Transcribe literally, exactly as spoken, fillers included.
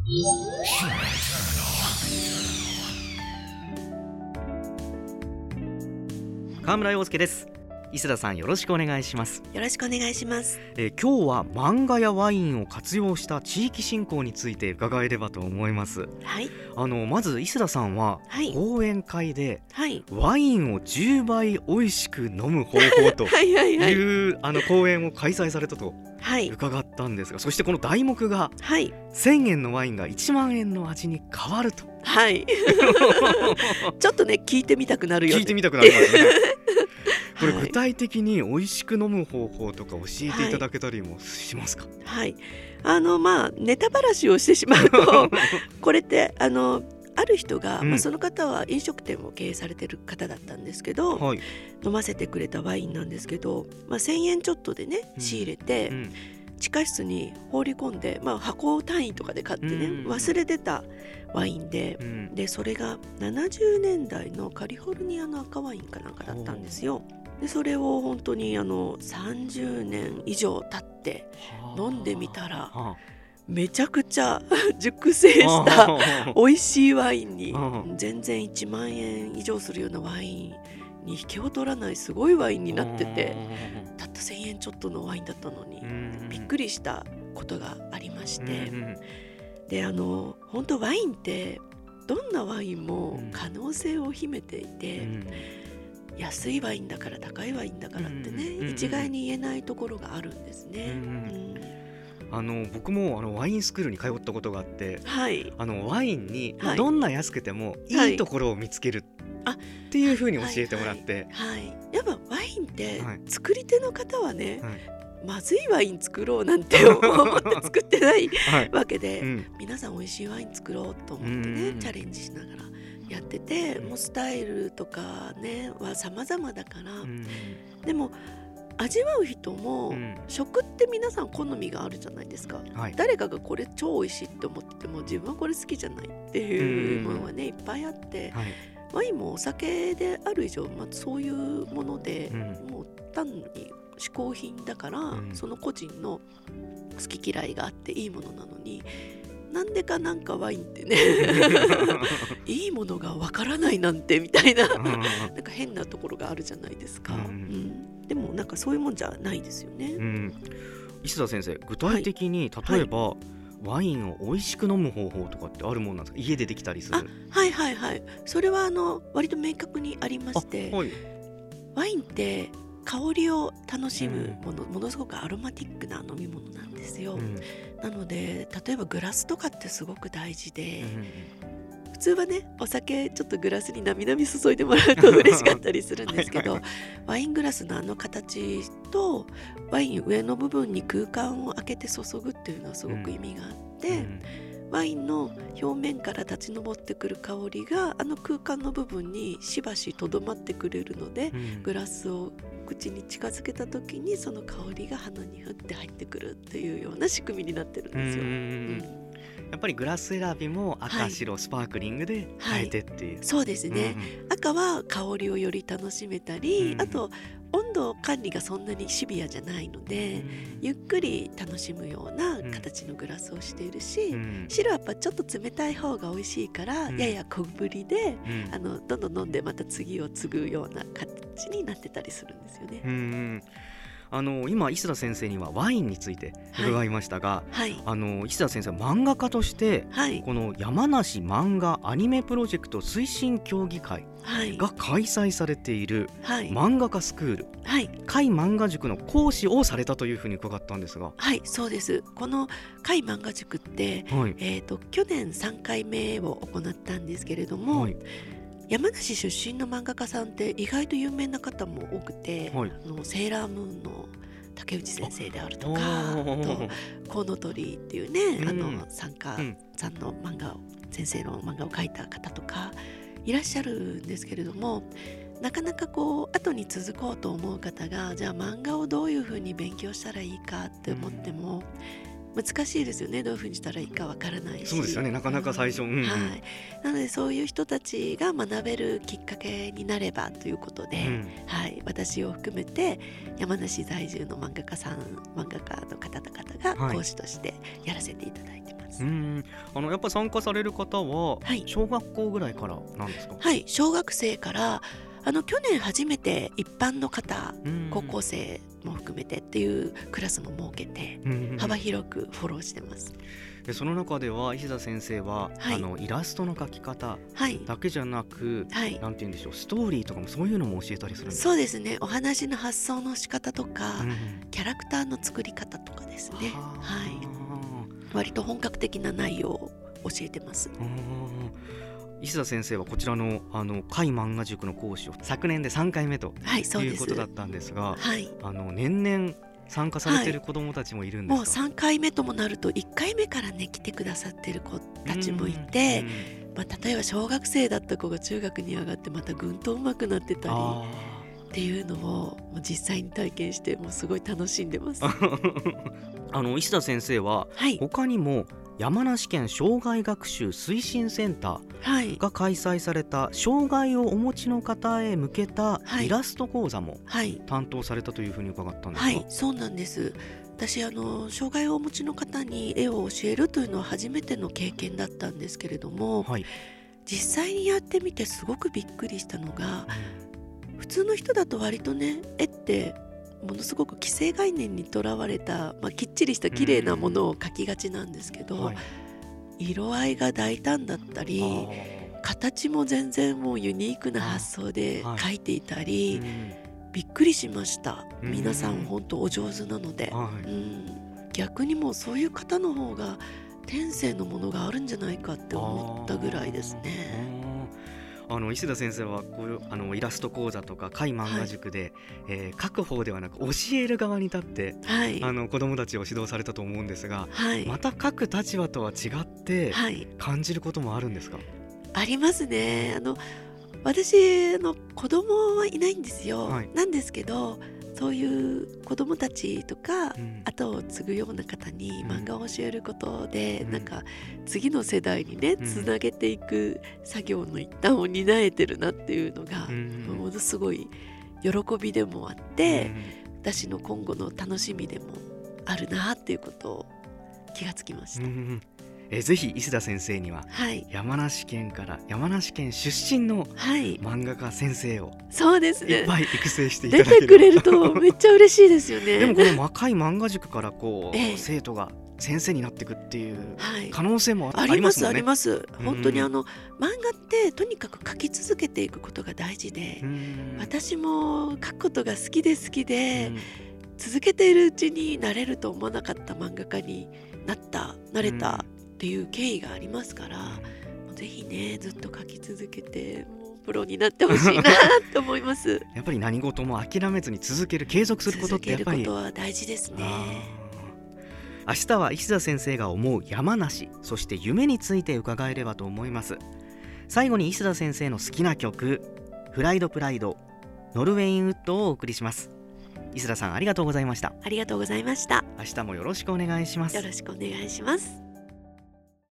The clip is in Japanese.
川村陽介です。磯田さん、よろしくお願いします。 よろしくお願いします。 えー、今日は漫画やワインを活用した地域振興について伺えればと思います。 はい、 あのまず磯田さんは、 はい、 講演会で、 はい、 ワインをじゅうばい美味しく飲む方法とはいはいはいいうあの講演を開催されたとはい伺ったんですが、そしてこの題目が、 はい、 せんえんのワインがいちまんえんの味に変わるとはいちょっとね聞いてみたくなるよね。 聞いてみたくなりますねこれはい具体的に美味しく飲む方法とか教えていただけたりもしますか？ はい、あのまあネタばらしをしてしまうとこれってあのある人が、 うんまあ、その方は飲食店を経営されてる方だったんですけど、 はい、 飲ませてくれたワインなんですけど、まあ、せんえんちょっとでね仕入れて、 うん地下室に放り込んで、まあ、箱単位とかで買ってね、 うん忘れてたワインで、 うん、 でそれがななじゅうねんだいのカリフォルニアの赤ワインかなんかだったんですよ。でそれを本当にあのさんじゅうねん以上経って飲んでみたら、 はめちゃくちゃ熟成しあたは美味しいワインに、 あ全然いちまんえん以上するようなワインに引けを取らないすごいワインになってて、たったせんえんちょっとのワインだったのにびっくりしたことがありまして、であの本当ワインってどんなワインも可能性を秘めていて、 うん安いワインだから高いワインだからってね、 うん一概に言えないところがあるんですね。 うんうんあの僕もあのワインスクールに通ったことがあって、 はい、 あのワインに、 はいどんな安くてもはいいいところを見つけるっていう風に教えてもらって、 はいはいはい、やっぱワインってはい作り手の方はね、 はいまずいワイン作ろうなんて思って作ってないはいわけで、 うん、 皆さん美味しいワイン作ろうと思ってね、 うんチャレンジしながらやってて、 うんもうスタイルとかねは様々だから、 うんでも味わう人も、 うん食って皆さん好みがあるじゃないですか。 はい誰かがこれ超美味しいって思ってても自分はこれ好きじゃないっていうものはねいっぱいあって、 はいワインもお酒である以上、まあ、そういうもので、 うんもう単に嗜好品だから、 うんその個人の好き嫌いがあっていいものなのに、なんでかなんかワインってねいいものがわからないなんてみたいななんか変なところがあるじゃないですか、 うんうん、でもなんかそういうもんじゃないですよね、 うん、石田先生、具体的に、はい、例えば、はい、ワインを美味しく飲む方法とかってあるもんなんですか？家でできたりする？ あ、はいはいはい、それはあの割と明確にありまして、 はい、 ワインって香りを楽しむもの、うん、ものすごくアロマティックな飲み物なんですよ、うん、なので例えばグラスとかってすごく大事で、うん、普通はねお酒ちょっとグラスになみなみ注いでもらうと嬉しかったりするんですけどはい、はい、ワイングラスのあの形とワイン上の部分に空間を空けて注ぐっていうのはすごく意味があって、うんうんワインの表面から立ち上ってくる香りがあの空間の部分にしばしとどまってくれるので、うん、グラスを口に近づけた時にその香りが鼻にふって入ってくるっていうような仕組みになってるんですよ。うんうんやっぱりグラス選びも赤、はい、白スパークリングで変えてっていう、 はい、そうですね、うん、赤は香りをより楽しめたり、うん、あと温度管理がそんなにシビアじゃないので、うん、ゆっくり楽しむような形のグラスをしているし、うん、白はやっぱちょっと冷たい方が美味しいから、うん、やや小ぶりで、うん、あのどんどん飲んでまた次を継ぐような形になってたりするんですよね。 うんあの今石田先生にはワインについて伺いましたが、はいはい、あの石田先生は漫画家として、はい、この山梨漫画アニメプロジェクト推進協議会が開催されている漫画家スクール、はい、甲斐漫画塾の講師をされたというふうに伺ったんですが。 はい、そうです。この甲斐漫画塾って、はいえーと、去年さんかいめを行ったんですけれども、はい山梨出身の漫画家さんって意外と有名な方も多くて、はい、あのセーラームーンの竹内先生であるとかあとコウノトリっていうね、うん、あの作家さんの漫画を、うん、先生の漫画を描いた方とかいらっしゃるんですけれども、なかなかこう後に続こうと思う方がじゃあ漫画をどういうふうに勉強したらいいかって思っても、うん難しいですよね。どういうふうにしたらいいかわからないし。 そうですよね、なかなか最初、うんうんはい、なのでそういう人たちが学べるきっかけになればということで、うんはい、私を含めて山梨在住の漫画家さん漫画家の方々が講師としてやらせていただいてます。 。 うん、あのやっぱ参加される方は小学校ぐらいからなんですか？ はい、小学生からあの去年初めて一般の方、高校生も含めてっていうクラスも設けて幅広くフォローしてます。 でその中では石田先生は、はい、あのイラストの描き方だけじゃなく、はい、なんて言うんでしょう、ストーリーとかもそういうのも教えたりするんですか？ そうですね、お話の発想の仕方とか、うん、キャラクターの作り方とかですね、はい、割と本格的な内容を教えてます。 石田先生はこちらのあの甲斐漫画塾の講師を昨年でさんかいめと、はい、いうことだったんですが、はい、あの年々参加されている子どもたちもいるんですか？ はい、もうさんかいめともなるといっかいめからね来てくださっている子たちもいて、まあ、例えば小学生だった子が中学に上がってまたぐんと上手くなってたりっていうのをもう実際に体験してもうすごい楽しんでます。 あの石田先生は他にも、はい、山梨県障害学習推進センターが開催された障害をお持ちの方へ向けたイラスト講座も担当されたというふうに伺ったんですが、 はいはい、そうなんです。私あの障害をお持ちの方に絵を教えるというのは初めての経験だったんですけれども、はい、実際にやってみてすごくびっくりしたのが、うん、普通の人だと割とね絵ってものすごく既成概念にとらわれた、まあ、きっちりした綺麗なものを描きがちなんですけど、はい、色合いが大胆だったり形も全然もうユニークな発想で描いていたり、はい、びっくりしました。皆さん本当お上手なので、はい、うん、逆にもうそういう方の方が天性のものがあるんじゃないかって思ったぐらいですね。 あの石田先生はこういうあのイラスト講座とか甲斐漫画塾で、はい、えー、書く方ではなく教える側に立って、はい、あの子どもたちを指導されたと思うんですが、はい、また書く立場とは違って感じることもあるんですか？はい、 ありますね。あの私の子供はいないんですよ、はい、なんですけどそういう子供たちとか、うん、後を継ぐような方に漫画を教えることで、うん、なんか次の世代にね、うん、つなげていく作業の一端を担えてるなっていうのが、うん、ものすごい喜びでもあって、うん、私の今後の楽しみでもあるなっていうことを気がつきました。うん、 えぜひ石田先生には、はい、山梨県から山梨県出身の漫画家先生を、はい、そうですね、いっぱい育成していただける出てくれるとめっちゃ嬉しいですよね。 でもこの魔界漫画塾からこう、ええ、生徒が先生になっていくっていう可能性もありますもんね。 ありますあります。本当にあの漫画ってとにかく描き続けていくことが大事で、私も描くことが好きで好きで続けているうちになれると思わなかった漫画家になったなれたっていう経緯がありますから、ぜひねずっと描き続けてもうプロになってほしいなと思います。 やっぱり何事も諦めずに続ける継続することってやっぱり続けることは大事ですね。 明日は石田先生が思う山梨、そして夢について伺えればと思います。最後に石田先生の好きな曲、フライドプライド、ノルウェインウッドをお送りします。石田さんありがとうございました。 ありがとうございました。 明日もよろしくお願いします。 よろしくお願いします。